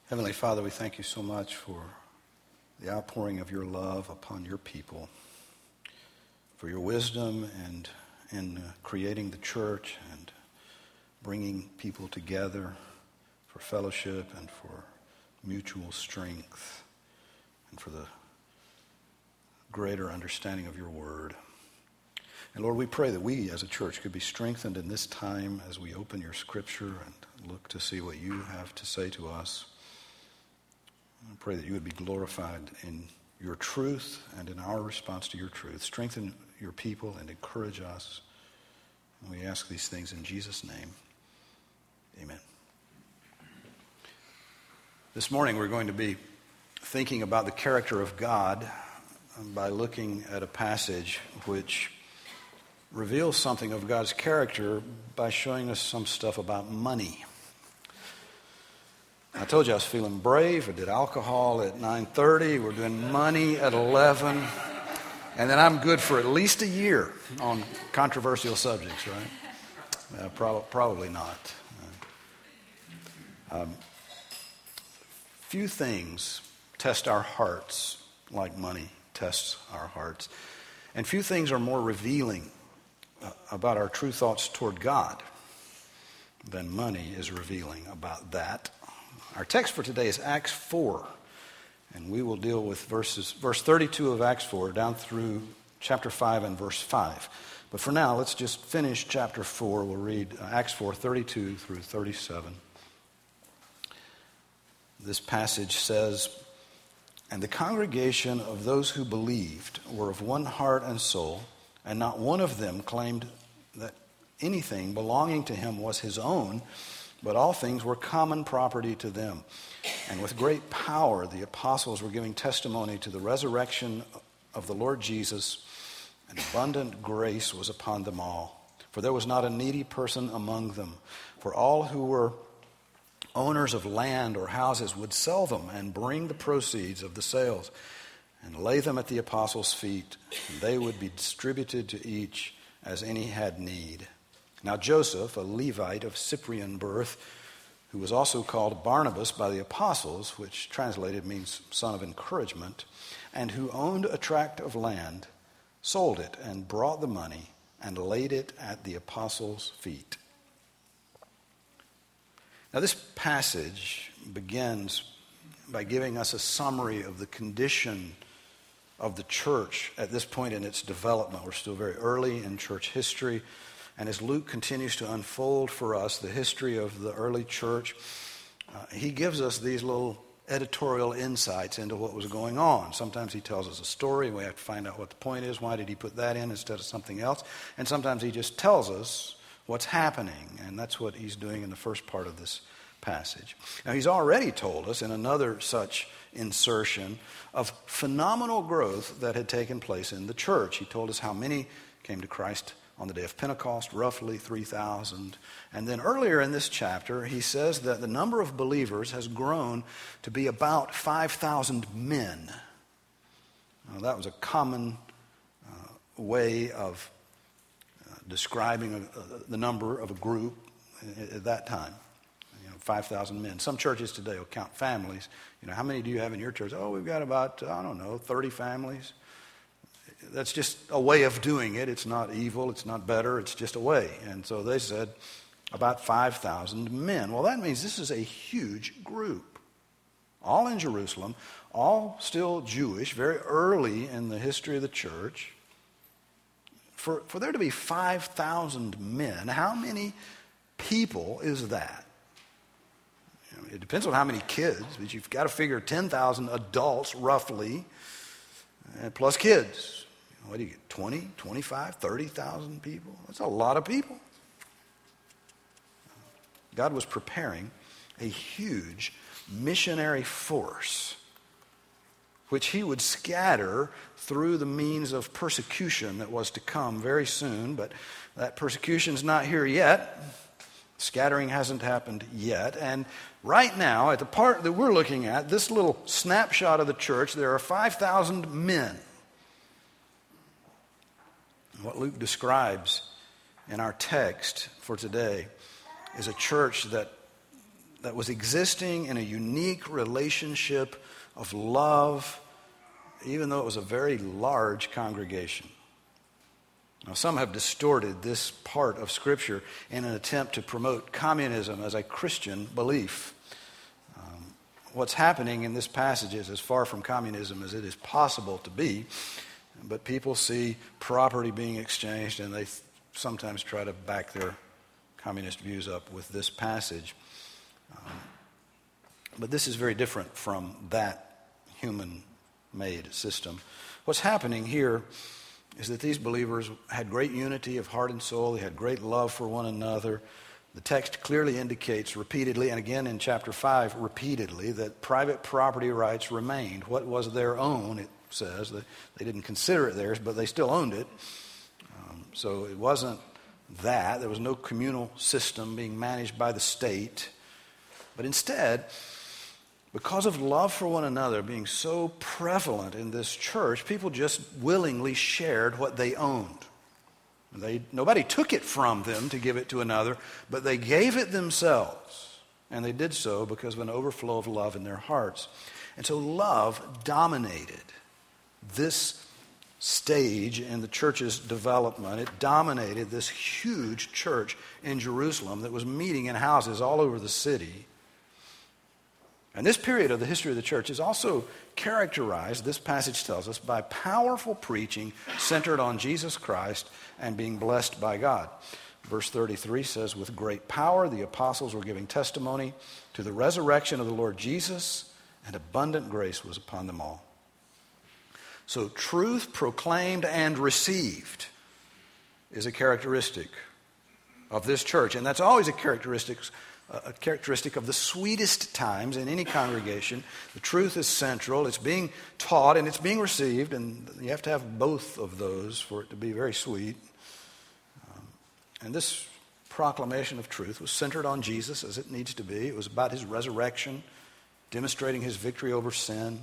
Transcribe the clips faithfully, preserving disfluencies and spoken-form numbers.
Heavenly Father, we thank you so much for the outpouring of your love upon your people, for your wisdom and in creating the church and bringing people together for fellowship and for mutual strength and for the greater understanding of your word. And Lord, we pray that we as a church could be strengthened in this time as we open your scripture and look to see what you have to say to us. I pray that you would be glorified in your truth and in our response to your truth. Strengthen your people and encourage us. And we ask these things in Jesus' name. Amen. This morning we're going to be thinking about the character of God by looking at a passage which reveals something of God's character by showing us some stuff about money. I told you I was feeling brave. I did alcohol at nine thirty. We're doing money at eleven. And then I'm good for at least a year on controversial subjects, right? Uh, prob- probably not. Uh, um, few things test our hearts like money tests our hearts. And few things are more revealing uh, about our true thoughts toward God than money is revealing about that. Our text for today is Acts four, and we will deal with verses, verse thirty-two of Acts four down through chapter five and verse five. But for now, let's just finish chapter four. We'll read Acts four, thirty-two through thirty-seven. This passage says, "And the congregation of those who believed were of one heart and soul, and not one of them claimed that anything belonging to him was his own, but all things were common property to them. And with great power the apostles were giving testimony to the resurrection of the Lord Jesus, and abundant grace was upon them all. For there was not a needy person among them, for all who were owners of land or houses would sell them and bring the proceeds of the sales and lay them at the apostles' feet, and they would be distributed to each as any had need. Now Joseph, a Levite of Cyprian birth, who was also called Barnabas by the apostles, which translated means son of encouragement, and who owned a tract of land, sold it and brought the money and laid it at the apostles' feet." Now this passage begins by giving us a summary of the condition of the church at this point in its development. We're still very early in church history. And as Luke continues to unfold for us the history of the early church, uh, he gives us these little editorial insights into what was going on. Sometimes he tells us a story and we have to find out what the point is. Why did he put that in instead of something else? And sometimes he just tells us what's happening. And that's what he's doing in the first part of this passage. Now he's already told us in another such insertion of phenomenal growth that had taken place in the church. He told us how many came to Christ on the day of Pentecost, roughly three thousand. And then earlier in this chapter, he says that the number of believers has grown to be about five thousand men. Now, that was a common uh, way of uh, describing a, a, the number of a group at that time. You know, five thousand men. Some churches today will count families. You know, how many do you have in your church? Oh, we've got about, I don't know, thirty families. That's just a way of doing it. It's not evil. It's not better. It's just a way. And so they said about five thousand men. Well, that means this is a huge group. All in Jerusalem, all still Jewish, very early in the history of the church. For, for there to be five thousand men, how many people is that? You know, it depends on how many kids, but you've got to figure ten thousand adults roughly, uh, plus kids. What do you get, twenty, twenty-five, thirty thousand people? That's a lot of people. God was preparing a huge missionary force which he would scatter through the means of persecution that was to come very soon, but that persecution's not here yet. Scattering hasn't happened yet. And right now, at the part that we're looking at, this little snapshot of the church, there are five thousand men. What Luke describes in our text for today is a church that that was existing in a unique relationship of love, even though it was a very large congregation. Now, some have distorted this part of Scripture in an attempt to promote communism as a Christian belief. Um, what's happening in this passage is as far from communism as it is possible to be, but people see property being exchanged, and they th- sometimes try to back their communist views up with this passage. Um, but this is very different from that human-made system. What's happening here is that these believers had great unity of heart and soul. They had great love for one another. The text clearly indicates repeatedly, and again in chapter five, repeatedly, that private property rights remained. What was their own, it says. That they didn't consider it theirs, but they still owned it. Um, so it wasn't that. There was no communal system being managed by the state. But instead, because of love for one another being so prevalent in this church, people just willingly shared what they owned. They, nobody took it from them to give it to another, but they gave it themselves. And they did so because of an overflow of love in their hearts. And so love dominated this stage in the church's development. It dominated this huge church in Jerusalem that was meeting in houses all over the city. And this period of the history of the church is also characterized, this passage tells us, by powerful preaching centered on Jesus Christ and being blessed by God. Verse thirty-three says, with great power the apostles were giving testimony to the resurrection of the Lord Jesus, and abundant grace was upon them all. So truth proclaimed and received is a characteristic of this church, and that's always a characteristic a characteristic of the sweetest times in any congregation. The truth is central, it's being taught, and it's being received, and you have to have both of those for it to be very sweet. Um, and this proclamation of truth was centered on Jesus, as it needs to be. It was about his resurrection, demonstrating his victory over sin.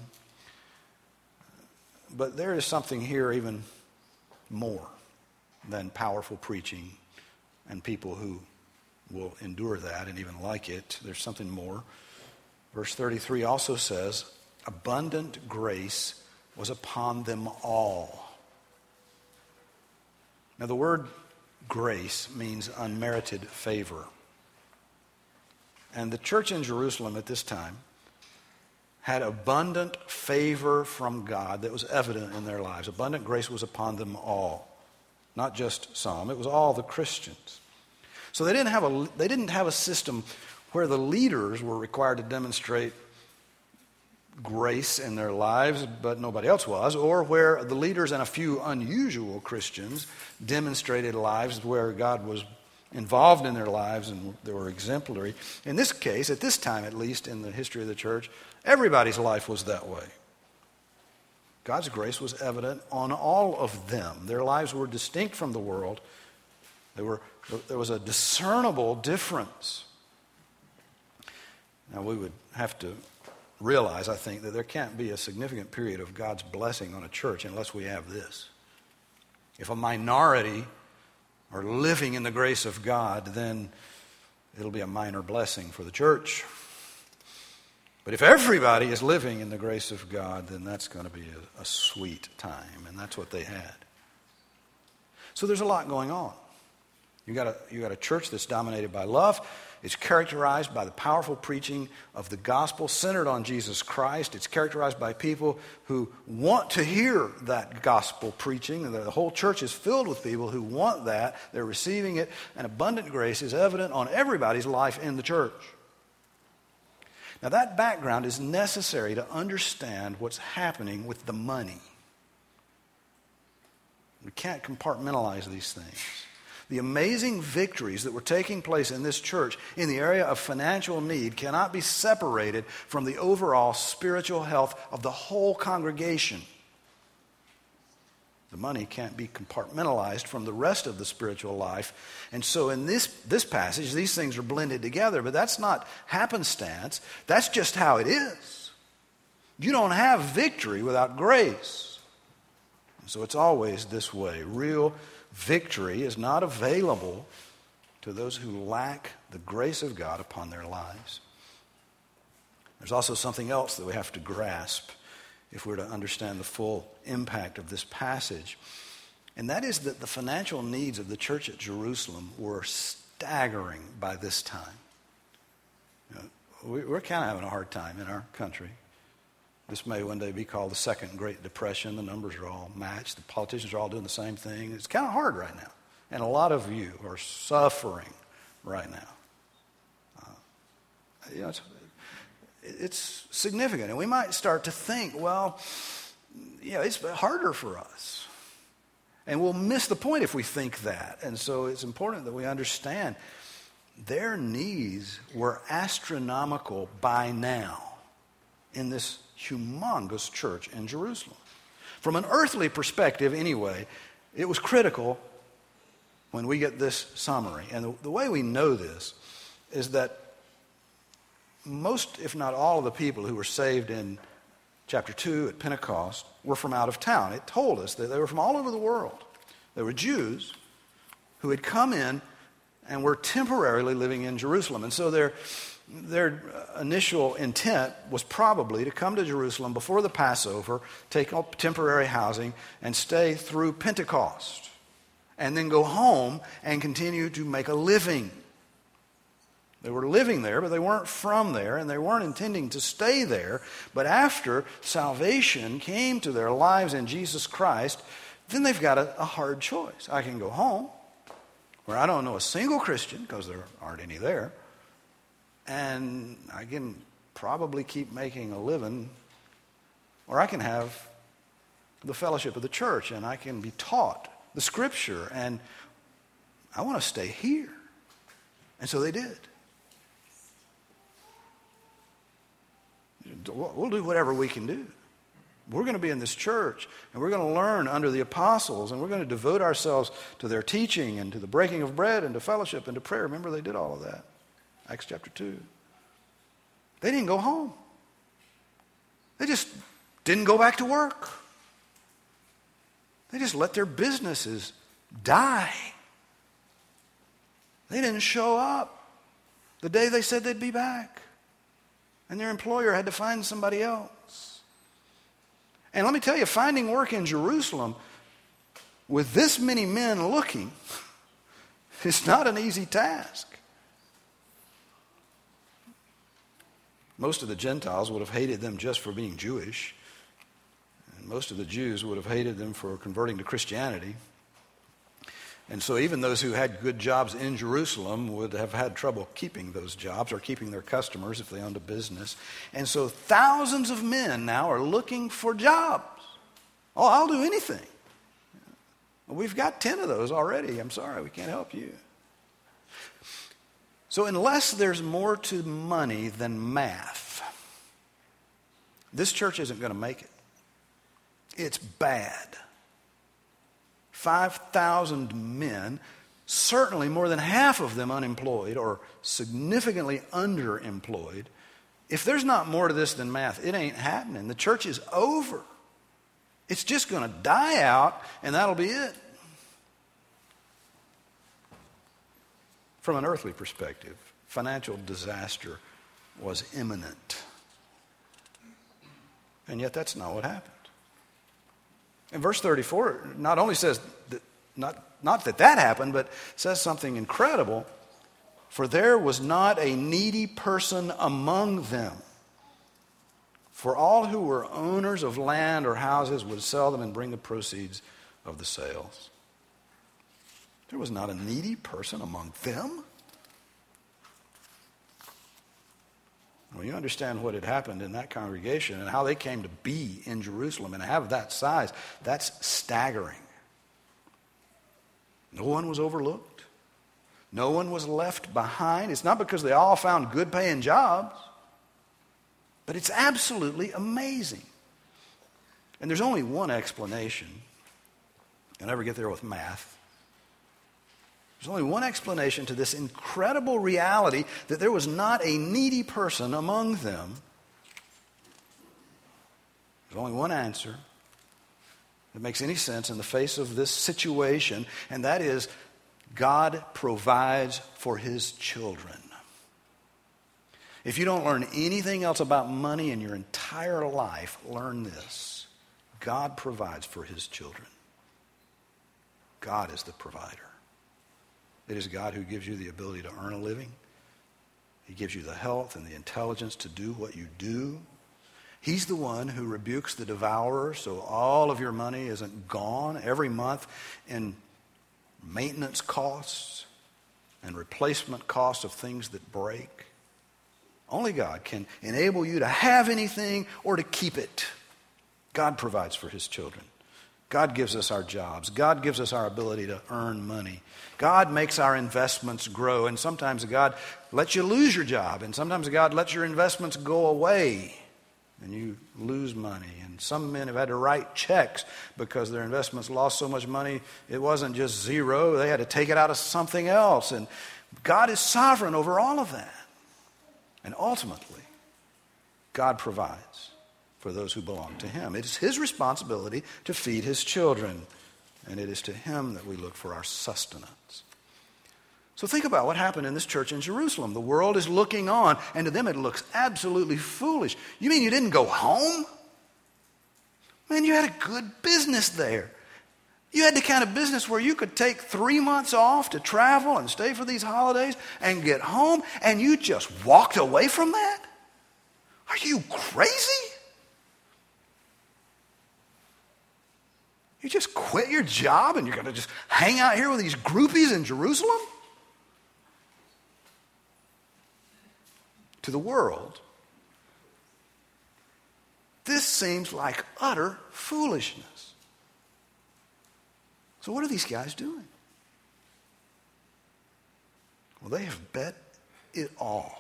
But there is something here even more than powerful preaching and people who will endure that and even like it. There's something more. Verse thirty-three also says, abundant grace was upon them all. Now the word grace means unmerited favor. And the church in Jerusalem at this time had abundant favor from God that was evident in their lives. Abundant grace was upon them all. Not just some, it was all the Christians. So they didn't have a they didn't have a system where the leaders were required to demonstrate grace in their lives, but nobody else was, or where the leaders and a few unusual Christians demonstrated lives where God was involved in their lives and they were exemplary. In this case, at this time at least in the history of the church, everybody's life was that way. God's grace was evident on all of them. Their lives were distinct from the world. They were, there was a discernible difference. Now we would have to realize, I think, that there can't be a significant period of God's blessing on a church unless we have this. If a minority are living in the grace of God, then it'll be a minor blessing for the church. But if everybody is living in the grace of God, then that's going to be a, a sweet time, and that's what they had. So there's a lot going on. You got a you got a church that's dominated by love. It's characterized by the powerful preaching of the gospel centered on Jesus Christ. It's characterized by people who want to hear that gospel preaching. The whole church is filled with people who want that. They're receiving it. And abundant grace is evident on everybody's life in the church. Now that background is necessary to understand what's happening with the money. We can't compartmentalize these things. The amazing victories that were taking place in this church in the area of financial need cannot be separated from the overall spiritual health of the whole congregation. The money can't be compartmentalized from the rest of the spiritual life. And so in this, this passage, these things are blended together, but that's not happenstance. That's just how it is. You don't have victory without grace. And so it's always this way. Real victory is not available to those who lack the grace of God upon their lives. There's also something else that we have to grasp if we're to understand the full impact of this passage. And that is that the financial needs of the church at Jerusalem were staggering by this time. You know, we, we're kind of having a hard time in our country. This may one day be called the Second Great Depression. The numbers are all matched. The politicians are all doing the same thing. It's kind of hard right now. And a lot of you are suffering right now. Uh, you know, it's, it's significant. And we might start to think, well, you know, it's harder for us. And we'll miss the point if we think that. And so it's important that we understand their needs were astronomical by now in this humongous church in Jerusalem. From an earthly perspective, anyway, it was critical when we get this summary. And the, the way we know this is that most, if not all, of the people who were saved in chapter two at Pentecost were from out of town. It told us that they were from all over the world. They were Jews who had come in and were temporarily living in Jerusalem. And so their, their initial intent was probably to come to Jerusalem before the Passover, take up temporary housing, and stay through Pentecost, and then go home and continue to make a living. They were living there, but they weren't from there, and they weren't intending to stay there. But after salvation came to their lives in Jesus Christ, then they've got a, a hard choice. I can go home, where I don't know a single Christian, because there aren't any there, and I can probably keep making a living, or I can have the fellowship of the church, and I can be taught the Scripture, and I want to stay here. And so they did. We'll do whatever we can do. We're going to be in this church, and we're going to learn under the apostles, and we're going to devote ourselves to their teaching and to the breaking of bread and to fellowship and to prayer. Remember, they did all of that. Acts chapter two. They didn't go home. They just didn't go back to work. They just let their businesses die. They didn't show up the day they said they'd be back. And their employer had to find somebody else. And let me tell you, finding work in Jerusalem with this many men looking is not an easy task. Most of the Gentiles would have hated them just for being Jewish. And most of the Jews would have hated them for converting to Christianity. And so even those who had good jobs in Jerusalem would have had trouble keeping those jobs or keeping their customers if they owned a business. And so thousands of men now are looking for jobs. Oh, I'll do anything. We've got ten of those already. I'm sorry, we can't help you. So unless there's more to money than math, this church isn't going to make it. It's bad. five thousand men, certainly more than half of them unemployed or significantly underemployed. If there's not more to this than math, it ain't happening. The church is over. It's just going to die out, and that'll be it. From an earthly perspective, financial disaster was imminent. And yet that's not what happened. And verse thirty-four not only says that, not, not that that happened, but says something incredible. For there was not a needy person among them. For all who were owners of land or houses would sell them and bring the proceeds of the sales. There was not a needy person among them. When you understand what had happened in that congregation and how they came to be in Jerusalem and have that size, that's staggering. No one was overlooked. No one was left behind. It's not because they all found good paying jobs, but it's absolutely amazing. And there's only one explanation. You'll never get there with math. There's only one explanation to this incredible reality that there was not a needy person among them. There's only one answer that makes any sense in the face of this situation, and that is God provides for his children. If you don't learn anything else about money in your entire life, learn this. God provides for his children. God is the provider. It is God who gives you the ability to earn a living. He gives you the health and the intelligence to do what you do. He's the one who rebukes the devourer so all of your money isn't gone every month in maintenance costs and replacement costs of things that break. Only God can enable you to have anything or to keep it. God provides for his children. God gives us our jobs. God gives us our ability to earn money. God makes our investments grow. And sometimes God lets you lose your job. And sometimes God lets your investments go away. And you lose money. And some men have had to write checks because their investments lost so much money. It wasn't just zero. They had to take it out of something else. And God is sovereign over all of that. And ultimately, God provides for those who belong to him. It is his responsibility to feed his children. And it is to him that we look for our sustenance. So think about what happened in this church in Jerusalem. The world is looking on, and to them it looks absolutely foolish. You mean you didn't go home? Man, you had a good business there. You had the kind of business where you could take three months off to travel and stay for these holidays and get home, and you just walked away from that? Are you crazy? You just quit your job and you're going to just hang out here with these groupies in Jerusalem? To the world, this seems like utter foolishness. So what are these guys doing? Well, they have bet it all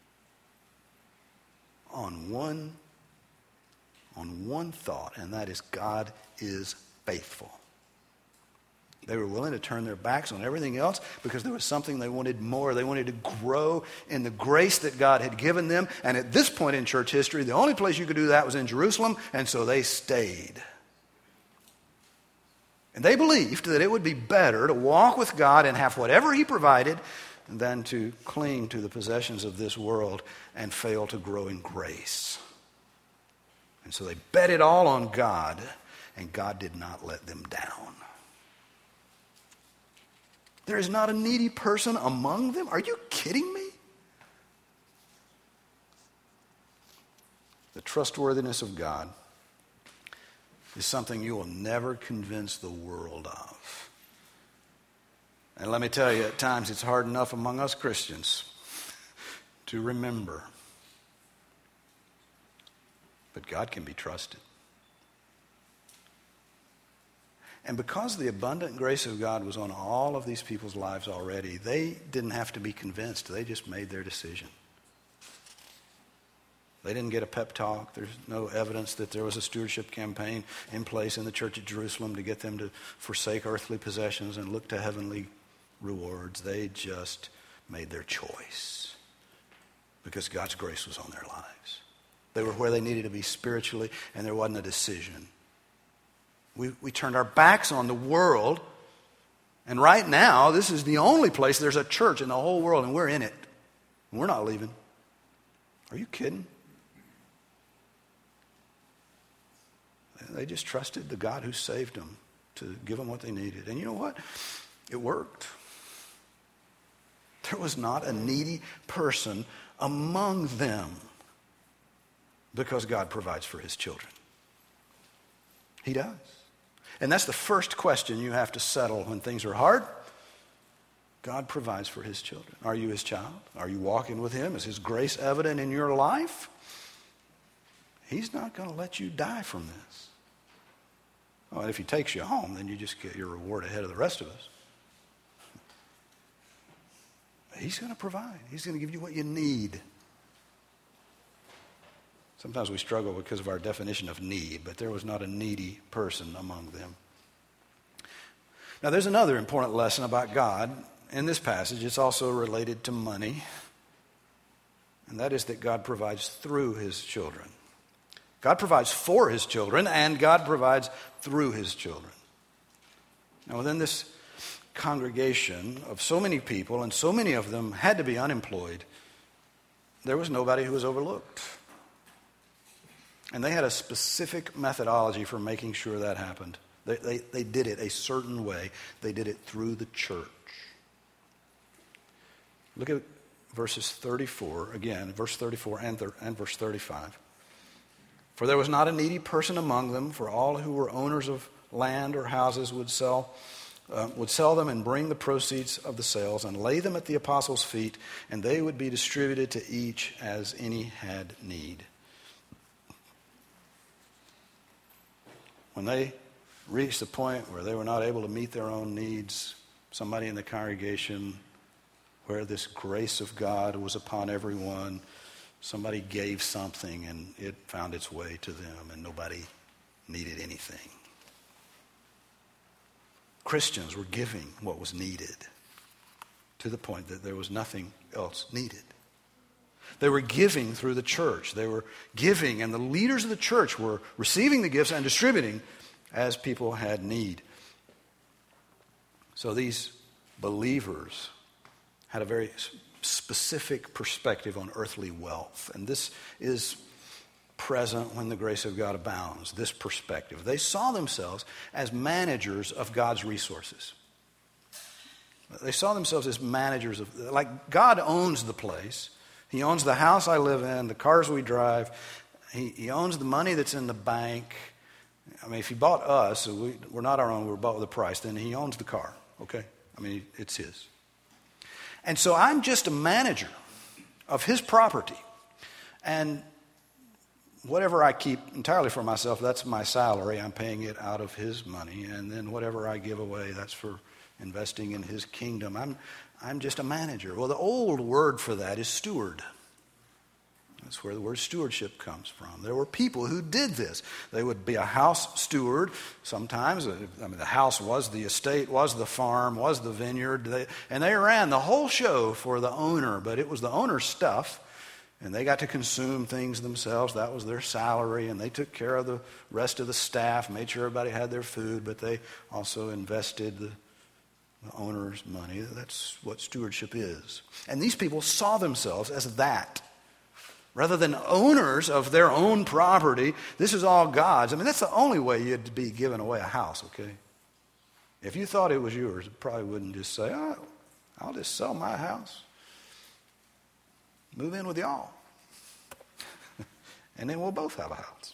on one, on one thought, and that is God is faithful. They were willing to turn their backs on everything else because there was something they wanted more. They wanted to grow in the grace that God had given them. And at this point in church history, the only place you could do that was in Jerusalem, and so they stayed. And they believed that it would be better to walk with God and have whatever he provided than to cling to the possessions of this world and fail to grow in grace. And so they bet it all on God, and God did not let them down. There is not a needy person among them? Are you kidding me? The trustworthiness of God is something you will never convince the world of. And let me tell you, at times it's hard enough among us Christians to remember. But God can be trusted. And because the abundant grace of God was on all of these people's lives already, they didn't have to be convinced. They just made their decision. They didn't get a pep talk. There's no evidence that there was a stewardship campaign in place in the church at Jerusalem to get them to forsake earthly possessions and look to heavenly rewards. They just made their choice because God's grace was on their lives. They were where they needed to be spiritually, and there wasn't a decision. We, we turned our backs on the world, and right now, this is the only place there's a church in the whole world, and we're in it. And we're not leaving. Are you kidding? They just trusted the God who saved them to give them what they needed. And you know what? It worked. There was not a needy person among them because God provides for his children. He does. And that's the first question you have to settle when things are hard. God provides for his children. Are you his child? Are you walking with him? Is his grace evident in your life? He's not going to let you die from this. Oh, and if he takes you home, then you just get your reward ahead of the rest of us. He's going to provide. He's going to give you what you need. Sometimes we struggle because of our definition of need, but there was not a needy person among them. Now, there's another important lesson about God in this passage. It's also related to money, and that is that God provides through his children. God provides for his children, and God provides through his children. Now, within this congregation of so many people, and so many of them had to be unemployed, there was nobody who was overlooked. And they had a specific methodology for making sure that happened. They, they, they did it a certain way. They did it through the church. Look at verses thirty-four, again, verse thirty-four and, th- and verse thirty-five. For there was not a needy person among them, for all who were owners of land or houses would sell, uh, would sell them and bring the proceeds of the sales and lay them at the apostles' feet, and they would be distributed to each as any had need. When they reached the point where they were not able to meet their own needs, somebody in the congregation where this grace of God was upon everyone, somebody gave something and it found its way to them and nobody needed anything. Christians were giving what was needed to the point that there was nothing else needed. They were giving through the church. They were giving, and the leaders of the church were receiving the gifts and distributing as people had need. So these believers had a very specific perspective on earthly wealth. And this is present when the grace of God abounds, this perspective. They saw themselves as managers of God's resources. They saw themselves as managers of, like God owns the place. He owns the house I live in, the cars we drive. He, he owns the money that's in the bank. I mean, if he bought us, we, we're not our own, we were bought with a price, then he owns the car, okay? I mean, it's his. And so I'm just a manager of his property. And whatever I keep entirely for myself, that's my salary. I'm paying it out of his money. And then whatever I give away, that's for investing in his kingdom. I'm, I'm just a manager. Well, the old word for that is steward. That's where the word stewardship comes from. There were people who did this. They would be a house steward sometimes. I mean, the house was the estate, was the farm, was the vineyard. They, and they ran the whole show for the owner, but it was the owner's stuff. And they got to consume things themselves. That was their salary. And they took care of the rest of the staff, made sure everybody had their food, but they also invested the, the owner's money. That's what stewardship is. And these people saw themselves as that. Rather than owners of their own property, this is all God's. I mean, that's the only way you'd be giving away a house, okay? If you thought it was yours, you probably wouldn't just say, oh, I'll just sell my house. Move in with y'all. And then we'll both have a house.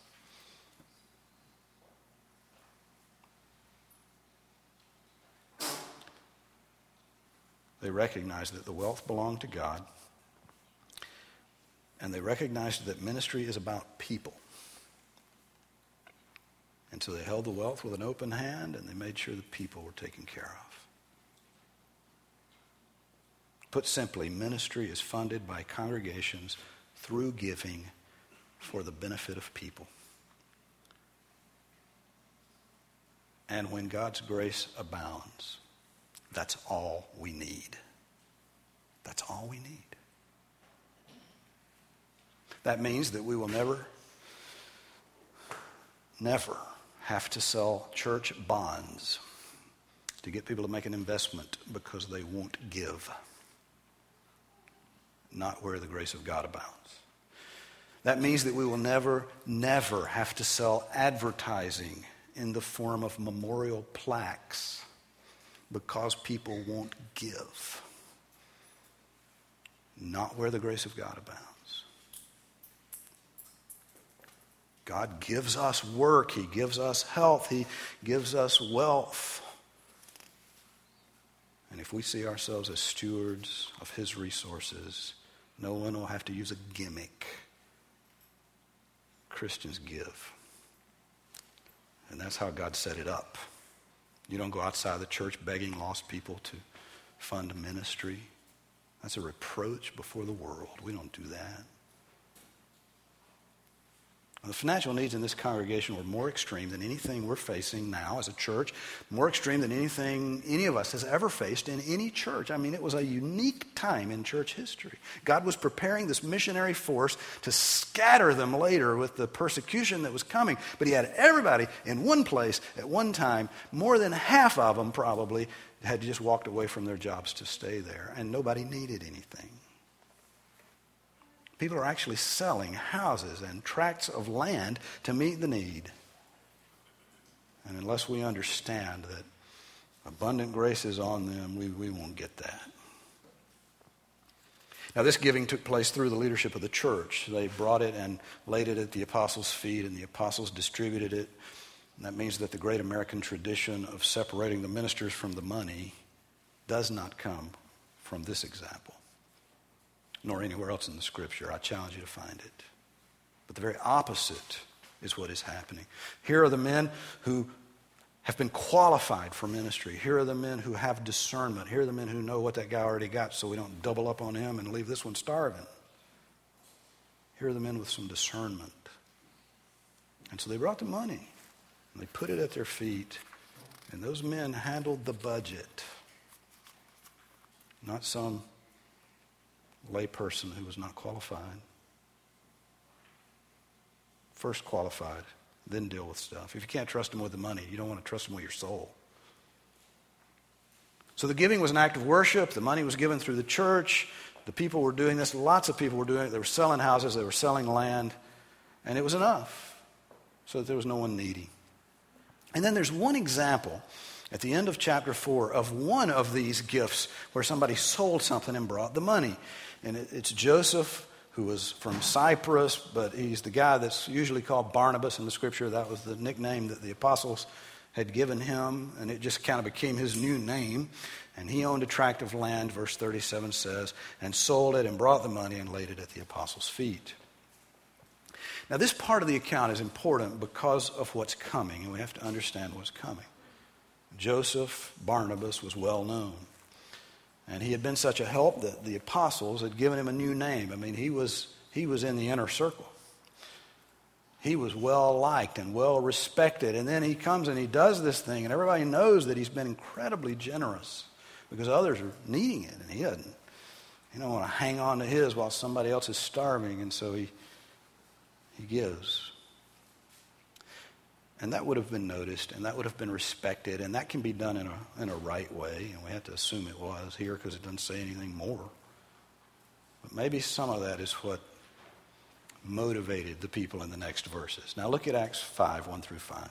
They recognized that the wealth belonged to God. And they recognized that ministry is about people. And so they held the wealth with an open hand, and they made sure the people were taken care of. Put simply, ministry is funded by congregations through giving for the benefit of people. And when God's grace abounds, that's all we need. That's all we need. That means that we will never, never have to sell church bonds to get people to make an investment because they won't give. Not where the grace of God abounds. That means that we will never, never have to sell advertising in the form of memorial plaques because people won't give. Not where the grace of God abounds. God gives us work. He gives us health. He gives us wealth. And if we see ourselves as stewards of his resources, no one will have to use a gimmick. Christians give. And that's how God set it up. You don't go outside the church begging lost people to fund ministry. That's a reproach before the world. We don't do that. The financial needs in this congregation were more extreme than anything we're facing now as a church, more extreme than anything any of us has ever faced in any church. I mean, it was a unique time in church history. God was preparing this missionary force to scatter them later with the persecution that was coming, but he had everybody in one place at one time. More than half of them probably had just walked away from their jobs to stay there, and nobody needed anything. People are actually selling houses and tracts of land to meet the need. And unless we understand that abundant grace is on them, we, we won't get that. Now, this giving took place through the leadership of the church. They brought it and laid it at the apostles' feet, and the apostles distributed it. And that means that the great American tradition of separating the ministers from the money does not come from this example, nor anywhere else in the Scripture. I challenge you to find it. But the very opposite is what is happening. Here are the men who have been qualified for ministry. Here are the men who have discernment. Here are the men who know what that guy already got, so we don't double up on him and leave this one starving. Here are the men with some discernment. And so they brought the money, and they put it at their feet, and those men handled the budget. Not some layperson who was not qualified. First qualified, then deal with stuff. If you can't trust them with the money, you don't want to trust them with your soul. So the giving was an act of worship. The money was given through the church. The people were doing this. Lots of people were doing it. They were selling houses. They were selling land. And it was enough so that there was no one needy. And then there's one example at the end of chapter four of one of these gifts where somebody sold something and brought the money. And it, it's Joseph, who was from Cyprus, but he's the guy that's usually called Barnabas in the Scripture. That was the nickname that the apostles had given him, and it just kind of became his new name. And he owned a tract of land, verse thirty-seven says, and sold it and brought the money and laid it at the apostles' feet. Now, this part of the account is important because of what's coming, and we have to understand what's coming. Joseph, Barnabas, was well known. And he had been such a help that the apostles had given him a new name. I mean, he was he was in the inner circle. He was well liked and well respected. And then he comes and he does this thing, and everybody knows that he's been incredibly generous because others are needing it, and he doesn't. He don't want to hang on to his while somebody else is starving, and so he he gives. And that would have been noticed, and that would have been respected, and that can be done in a in a right way, and we have to assume it was here because it doesn't say anything more. But maybe some of that is what motivated the people in the next verses. Now look at Acts five, one through five.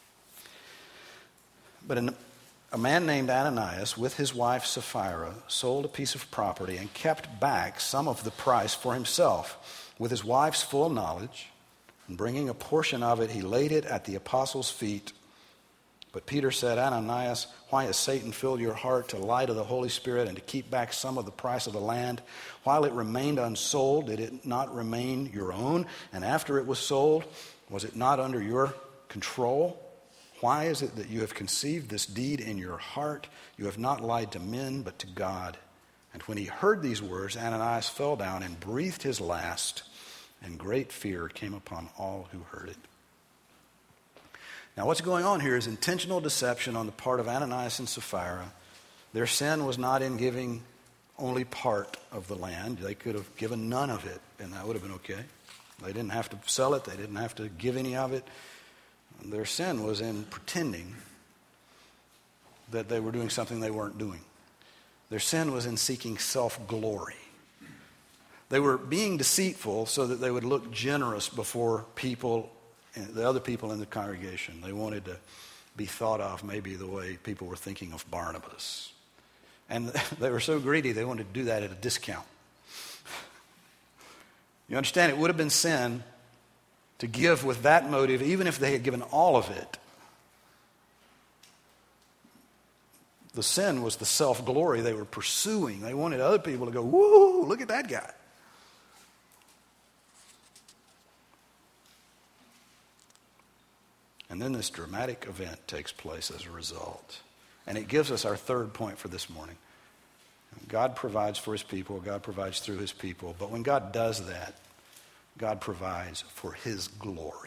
But an, a man named Ananias with his wife Sapphira sold a piece of property and kept back some of the price for himself with his wife's full knowledge. And bringing a portion of it, he laid it at the apostles' feet. But Peter said, Ananias, why has Satan filled your heart to lie to the Holy Spirit and to keep back some of the price of the land? While it remained unsold, did it not remain your own? And after it was sold, was it not under your control? Why is it that you have conceived this deed in your heart? You have not lied to men, but to God. And when he heard these words, Ananias fell down and breathed his last. And great fear came upon all who heard it. Now what's going on here is intentional deception on the part of Ananias and Sapphira. Their sin was not in giving only part of the land. They could have given none of it, and that would have been okay. They didn't have to sell it. They didn't have to give any of it. Their sin was in pretending that they were doing something they weren't doing. Their sin was in seeking self-glory. They were being deceitful so that they would look generous before people, the other people in the congregation. They wanted to be thought of maybe the way people were thinking of Barnabas. And they were so greedy they wanted to do that at a discount. You understand, it would have been sin to give with that motive, even if they had given all of it. The sin was the self-glory they were pursuing. They wanted other people to go, woo, look at that guy. And then this dramatic event takes place as a result. And it gives us our third point for this morning. God provides for his people. God provides through his people. But when God does that, God provides for his glory.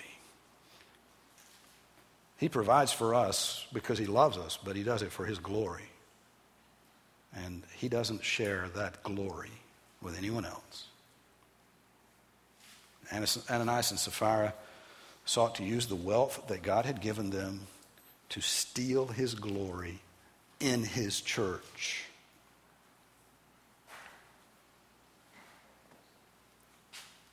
He provides for us because he loves us, but he does it for his glory. And he doesn't share that glory with anyone else. Ananias and Sapphira sought to use the wealth that God had given them to steal his glory in his church.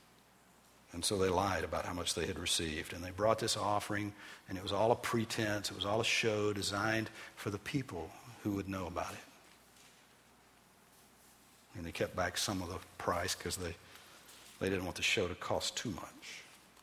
And so they lied about how much they had received. And they brought this offering, and it was all a pretense. It was all a show designed for the people who would know about it. And they kept back some of the price because they, they didn't want the show to cost too much.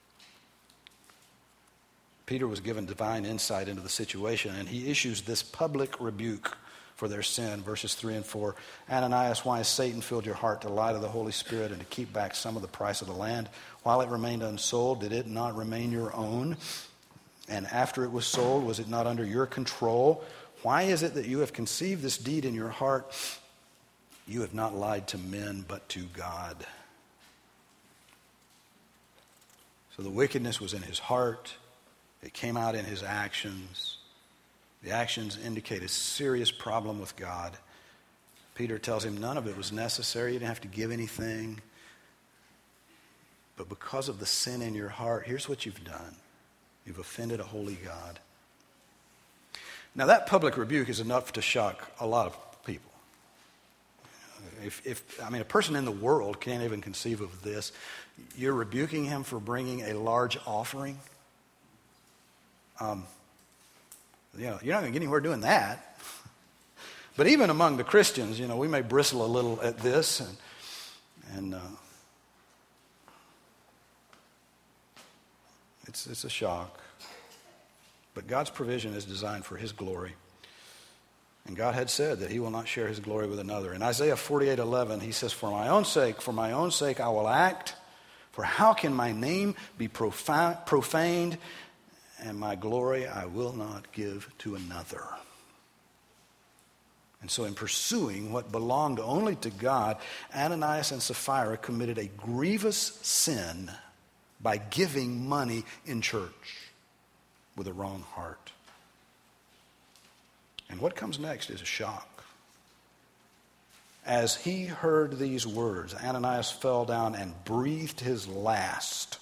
Peter was given divine insight into the situation, and he issues this public rebuke for their sin, verses three and four. Ananias, why has Satan filled your heart to lie to the Holy Spirit and to keep back some of the price of the land? While it remained unsold, did it not remain your own? And after it was sold, was it not under your control? Why is it that you have conceived this deed in your heart? You have not lied to men, but to God. So the wickedness was in his heart. It came out in his actions. The actions indicate a serious problem with God. Peter tells him none of it was necessary. You didn't have to give anything. But because of the sin in your heart, here's what you've done. You've offended a holy God. Now that public rebuke is enough to shock a lot of people. If, if I mean, a person in the world can't even conceive of this. You're rebuking him for bringing a large offering. Um, you know, you're not going to get anywhere doing that. But even among the Christians, you know, we may bristle a little at this, and and uh, it's it's a shock. But God's provision is designed for His glory. And God had said that He will not share His glory with another. In Isaiah forty-eight eleven, He says, "For my own sake, for my own sake I will act. For how can my name be profa- profaned, and my glory I will not give to another." And so in pursuing what belonged only to God, Ananias and Sapphira committed a grievous sin by giving money in church with a wrong heart. And what comes next is a shock. As he heard these words, Ananias fell down and breathed his last.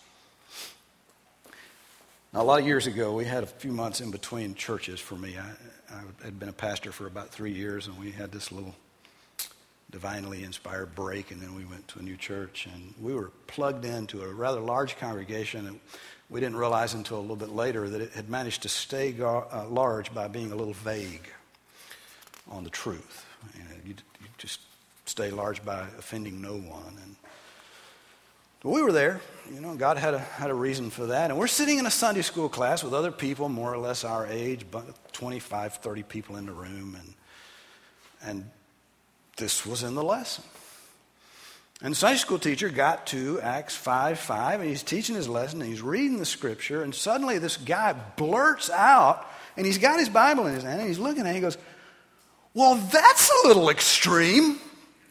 Now, a lot of years ago, we had a few months in between churches for me. I, I had been a pastor for about three years, and we had this little divinely inspired break, and then we went to a new church, and we were plugged into a rather large congregation, and we didn't realize until a little bit later that it had managed to stay gar- uh, large by being a little vague on the truth. You know, you, you just stay large by offending no one. And but we were there, you know, God had a had a reason for that. And we're sitting in a Sunday school class with other people more or less our age, but twenty-five, thirty people in the room, and and this was in the lesson. And the Sunday school teacher got to Acts five five, and he's teaching his lesson, and he's reading the scripture, and suddenly this guy blurts out, and he's got his Bible in his hand, and he's looking at it, and he goes, "Well, that's a little extreme."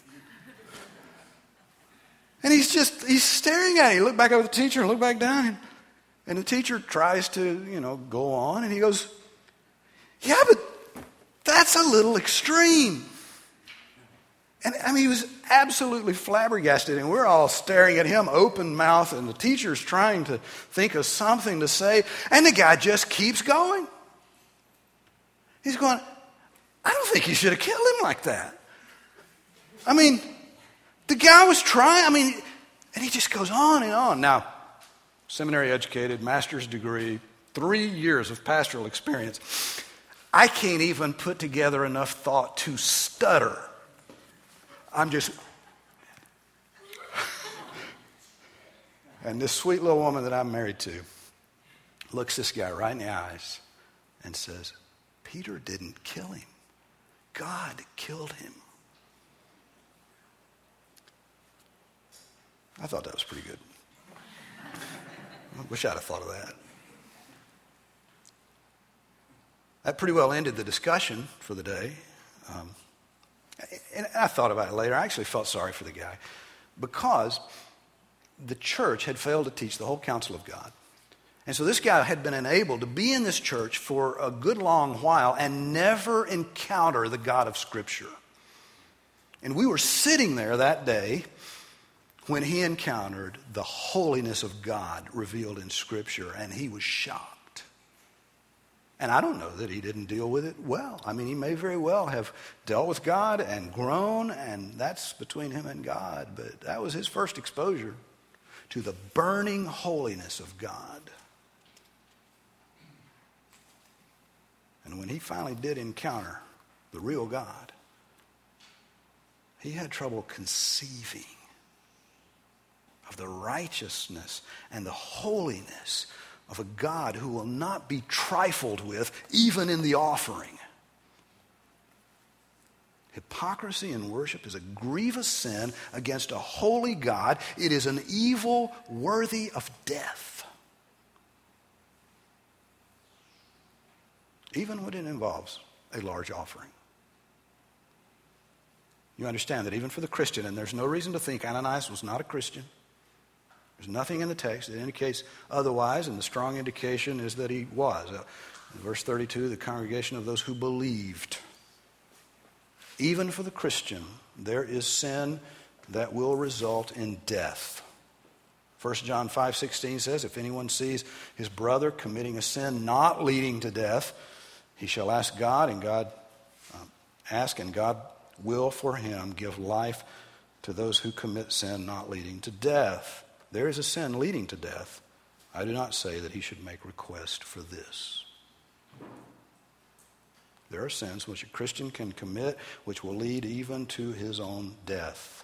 And he's just, he's staring at it. He looked back over the teacher and looked back down. And, and the teacher tries to, you know, go on. And he goes, "Yeah, but that's a little extreme." And I mean, he was absolutely flabbergasted. And we're all staring at him open mouthed. And the teacher's trying to think of something to say. And the guy just keeps going. He's going, "I don't think you should have killed him like that." I mean, the guy was trying, I mean, and he just goes on and on. Now, seminary educated, master's degree, three years of pastoral experience. I can't even put together enough thought to stutter. I'm just... And this sweet little woman that I'm married to looks this guy right in the eyes and says, "Peter didn't kill him. God killed him." I thought that was pretty good. I wish I'd have thought of that. That pretty well ended the discussion for the day. Um, and I thought about it later. I actually felt sorry for the guy because the church had failed to teach the whole counsel of God. And so this guy had been enabled to be in this church for a good long while and never encounter the God of Scripture. And we were sitting there that day when he encountered the holiness of God revealed in Scripture, and he was shocked. And I don't know that he didn't deal with it well. I mean, he may very well have dealt with God and grown, and that's between him and God. But that was his first exposure to the burning holiness of God. And when he finally did encounter the real God, he had trouble conceiving of the righteousness and the holiness of a God who will not be trifled with even in the offering. Hypocrisy in worship is a grievous sin against a holy God. It is an evil worthy of death. Even when it involves a large offering. You understand that even for the Christian, and there's no reason to think Ananias was not a Christian. There's nothing in the text that indicates otherwise, and the strong indication is that he was. Uh, in verse thirty-two, the congregation of those who believed. Even for the Christian, there is sin that will result in death. First John five sixteen says, if anyone sees his brother committing a sin not leading to death, he shall ask God, and God uh, ask, and God will for him give life to those who commit sin not leading to death. There is a sin leading to death. I do not say that he should make request for this. There are sins which a Christian can commit which will lead even to his own death.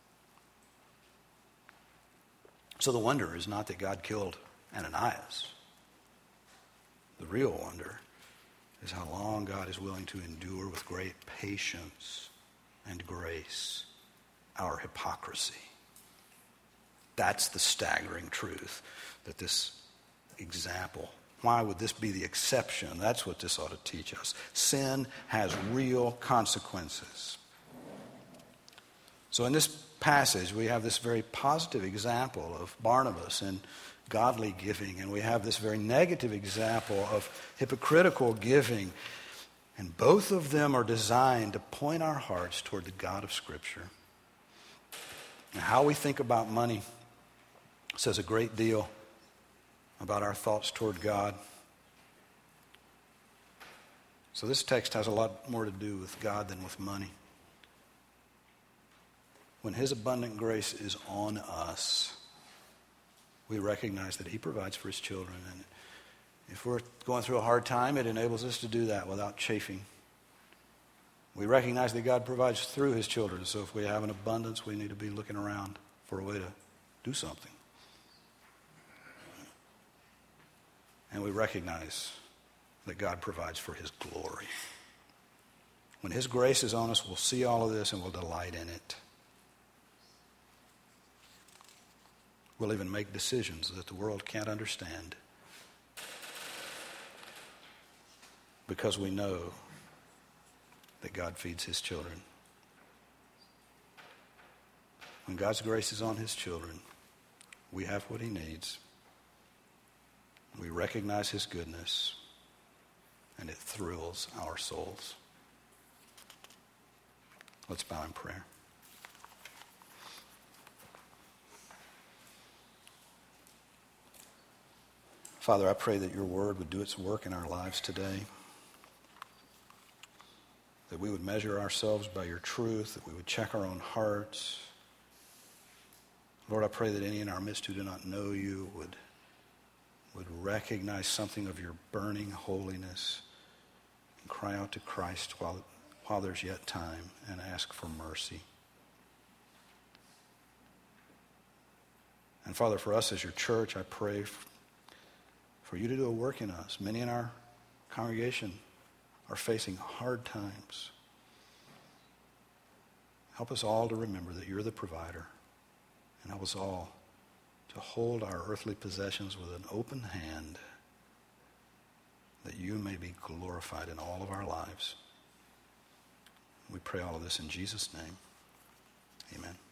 So the wonder is not that God killed Ananias. The real wonder is how long God is willing to endure with great patience and grace our hypocrisy. That's the staggering truth that this example, why would this be the exception? That's what this ought to teach us. Sin has real consequences. So in this passage, we have this very positive example of Barnabas and godly giving, and we have this very negative example of hypocritical giving. And both of them are designed to point our hearts toward the God of Scripture. And how we think about money says a great deal about our thoughts toward God. So this text has a lot more to do with God than with money. When his abundant grace is on us, we recognize that he provides for his children. And if we're going through a hard time, it enables us to do that without chafing. We recognize that God provides through his children. So if we have an abundance, we need to be looking around for a way to do something. And we recognize that God provides for his glory. When his grace is on us, we'll see all of this and we'll delight in it. We'll even make decisions that the world can't understand because we know that God feeds his children. When God's grace is on his children, we have what he needs. We recognize his goodness, and it thrills our souls. Let's bow in prayer. Father, I pray that your word would do its work in our lives today, that we would measure ourselves by your truth, that we would check our own hearts. Lord, I pray that any in our midst who do not know you would, would recognize something of your burning holiness and cry out to Christ while, while there's yet time and ask for mercy. And Father, for us as your church, I pray for you to do a work in us. Many in our congregation are facing hard times. Help us all to remember that you're the provider, and help us all to hold our earthly possessions with an open hand, that you may be glorified in all of our lives. We pray all of this in Jesus' name. Amen.